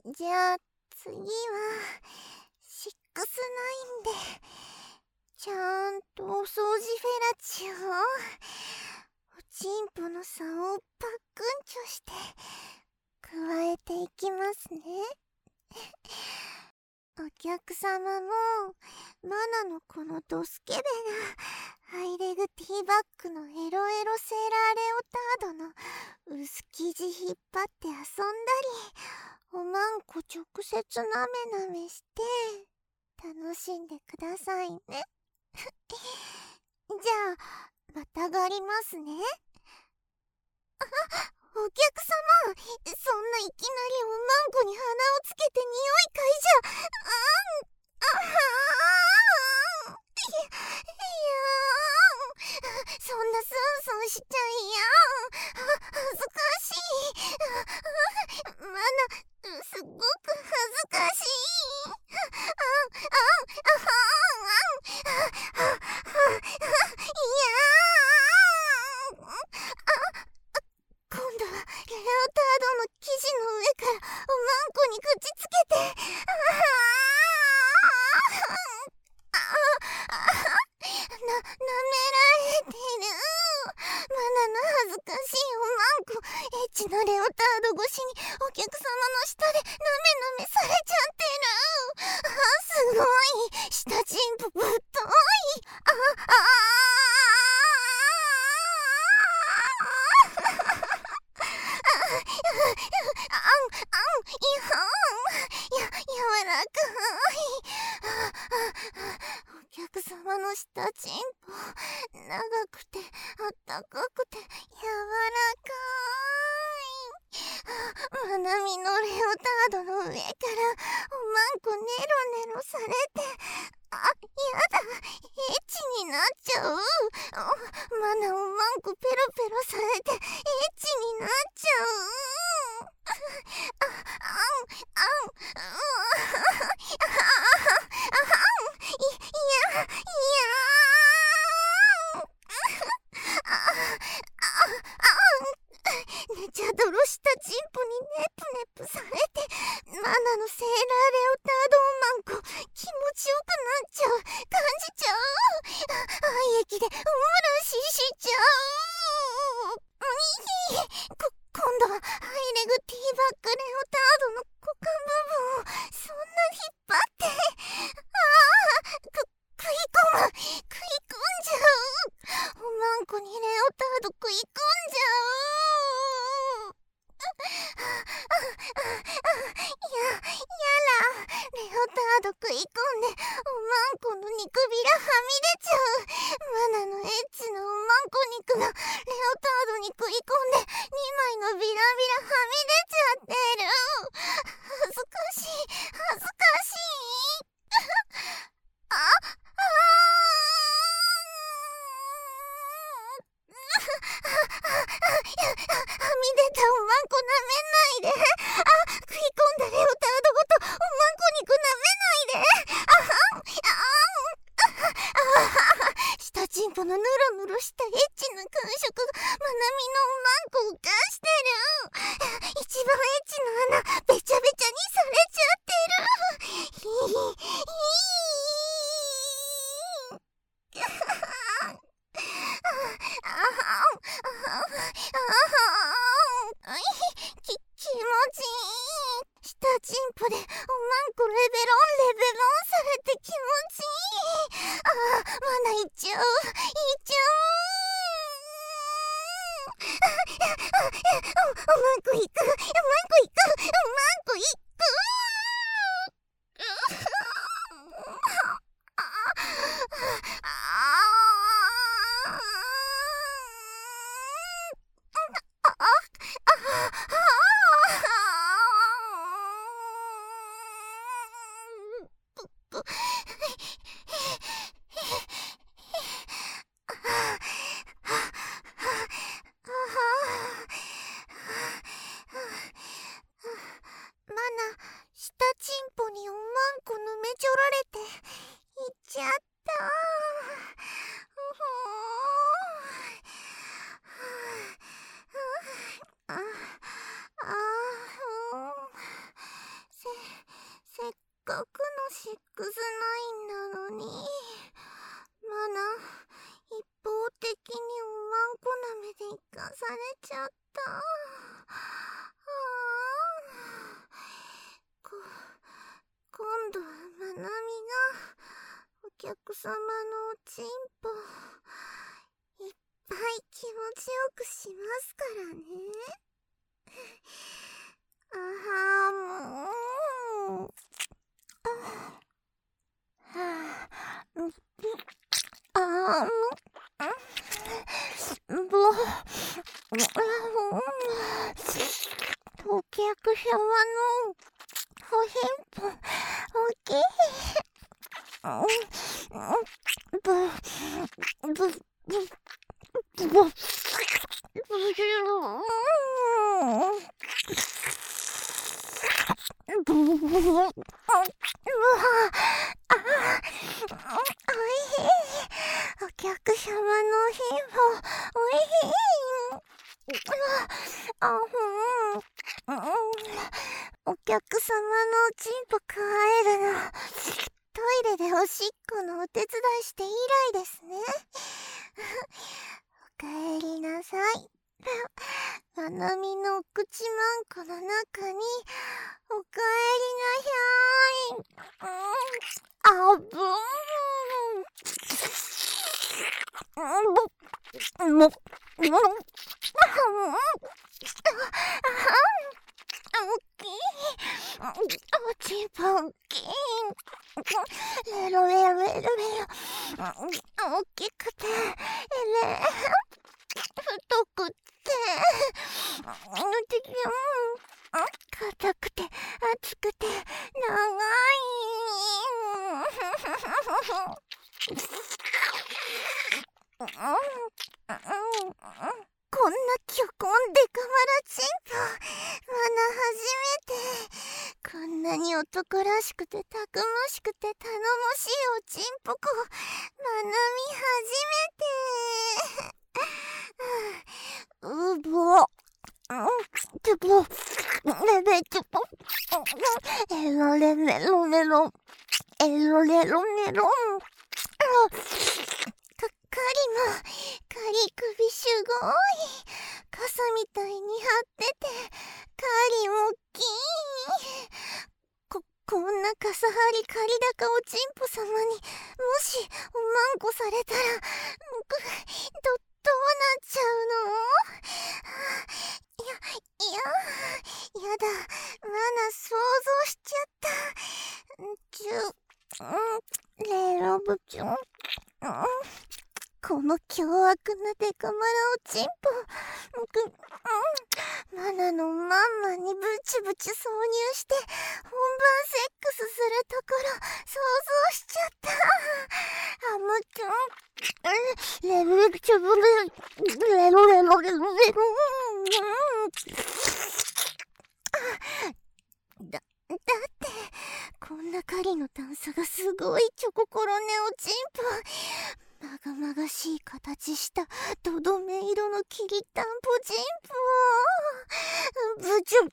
じゃあ次は69でちゃんとお掃除フェラチオ、おちんぽの竿をパックンチョして加えていきますね。お客様もマナのこのドスケベなハイレグティーバッグのエロエロセーラーレオタードの薄生地引っ張って遊んだり、おまんこ直接なめなめして楽しんでくださいね。じゃあまたがりますね。お客様、そんないきなりおまんこに鼻をつけて匂い嗅いじゃそんなスンスンしちゃいやん。恥ずかしい。マナ、すっごく恥ずかしい。今度はレオタードの生地の上からおまんこに口つけて、舐められてる。マナの恥ずかしいおまんこ、エッチなレオタード越しにお客様の舌でなめなめされちゃってる。すごい、下チンポぶっとい。柔らかい。お客様の下チンポ、長くてあったかくて柔らかい。まなみのレオタードの上からおまんこネロネロされて、やだ、エッチになっちゃう。マナおまんこペロペロされてエッチになっちゃう。ねちゃどろしたチンポにネプネプされて、マナのセーラーレオタードおまんこ気持ちよくなっちゃう、感じちゃう。愛液でおもらししちゃう。今度はハイレグティーバッグレオタードの股間部分をそんな引っ張って、食い込んじゃう。おまんこにレオタード食い込んじゃう。やら、レオタード食い込んでおまんこの肉びらはみ出ちゃう。マナのエッチなおまんこ肉がレオタードに食い込んで2枚のビラビラはみ出ちゃってる。恥ずかしい、恥ずかしい。はみ出たおまんこ舐めないで。食い込んだレオタードごとおまんこ肉舐めないで。下チンポのヌロヌロしたエッチな感触がまなみのおまんこを浮かしてる。一番エッチな穴べちゃべちゃにされちゃってる。気持ちいい。下チンポでおまんこレベロンされて気持ちいい。まだいっちゃう。おまんこ行く。おまんされちゃった。今度はまなみがお客様のおちんぽいっぱい気持ちよくしますからね。もう。お客様のおへんぽ大きい。お客様のおへんぽおいしい。お客様のおちんぽくわえるのトイレでおしっこのお手伝いして以来ですね。おかえりなさい。まなみのお口まんこの中におかえりなさい。あぶーおちんぽ大きい。レロレロレロレロ大きくて太くて硬くて厚くて長い。こんな巨根デカマラチンポまだ初めて。こんなに男らしくてたくましくて頼もしいおちんぽこまなみ初めて。うぼつぼレベつぼエロレメロメロエロレロメロカリ首すごい。傘みたいに張っててカリもきー。こんな傘張りカリ高おちんぽ様にもしおまんこされたらどうなっちゃうの？やだ。マナ想像しちゃった。レロブチュン。この凶悪なデカマラおちんぽマナのまんまにブチブチ挿入して本番セックスするところ想像しちゃった。あむちゅんレブチュブレロレロレロレロだってこんな狩りの段差がすごいチョココロネおちんぽまがまがしい形したどどめ色のきりたんぽちんぽブチュ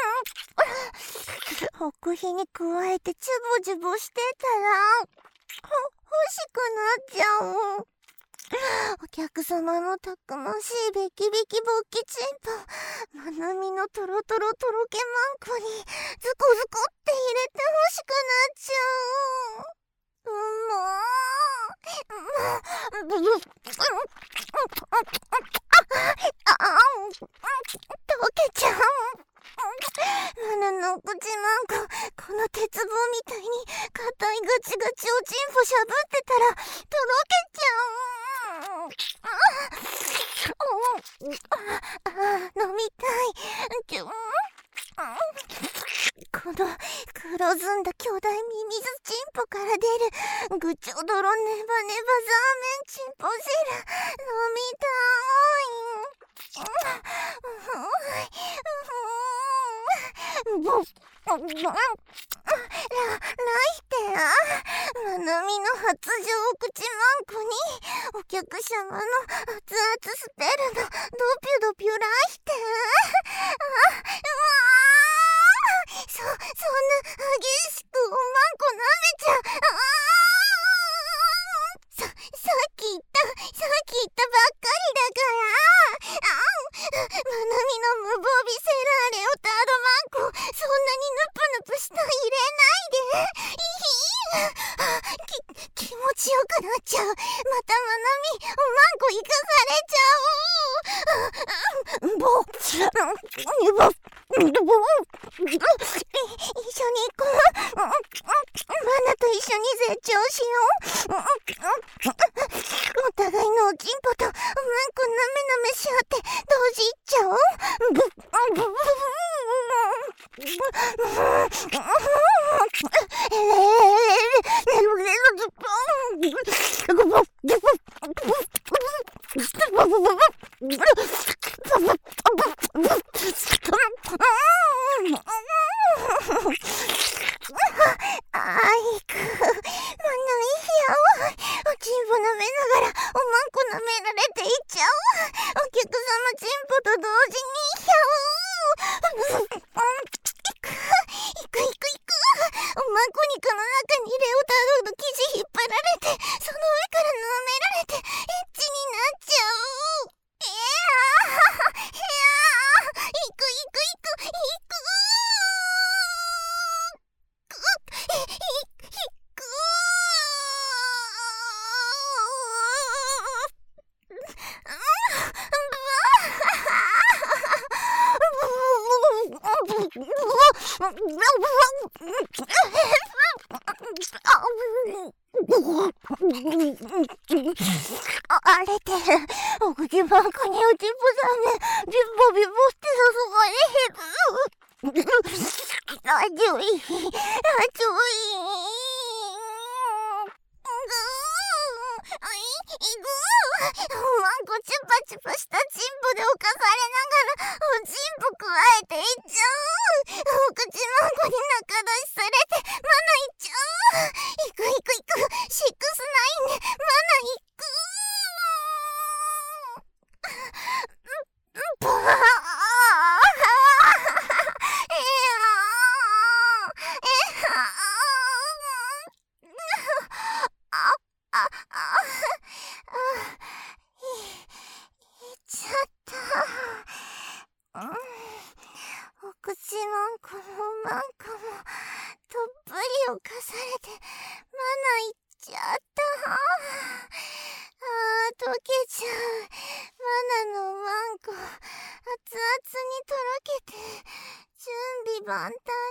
ほくひに加えてチュボチュボしてたら欲しくなっちゃう。お客様のたくましいベキベキボッキチンポまなみのトロトロとろけまんこにズコズコって入れて欲しくなっちゃう。溶けちゃう。マナのお口まんここの鉄棒みたいに硬いガチガチおちんぽしゃぶってたらとろけちゃう。飲みたい。この黒ずんだ巨大ミミズチンポから出るぐちょどろネバネバザーメンチンポ汁飲みたい。ライテアまなみの発情お口まんこにお客様の熱々スペルのドピュドピュライテそんな激しくおまんこ舐めちゃさっき言ったばっかりだからくなっちゃう。またまなみ、おまんこ生かされちゃう。一緒に行こう。マナと一緒に成長しよう。お互いのおちんぽとおまんこなめなめし合って同時いっちゃおう。あいく、まないやわ。おちんぽ舐めながらおまんこ舐められていっちゃおう。お客様ちんぽと同時にいっちゃおう。行く。おまんこ肉の中にレオタードの生地引っ張られて、その上から舐められてエッチになっちゃう。行く。荒れてる。お口ばんこにおちんぽさんね、ビボって注がれへる。あちょい。おまんこチュパチュパしたチンポで侵されながらおちんぽくわえていっちゃう。お口まんこに仲出しされてマナいっちゃう。行く。シックスナインでマナ行く。ブワーちゃった。お口まんこもまんこもどっぷり侵されてマナいっちゃった。溶けちゃう。マナのまんこ熱々にとろけて準備万端。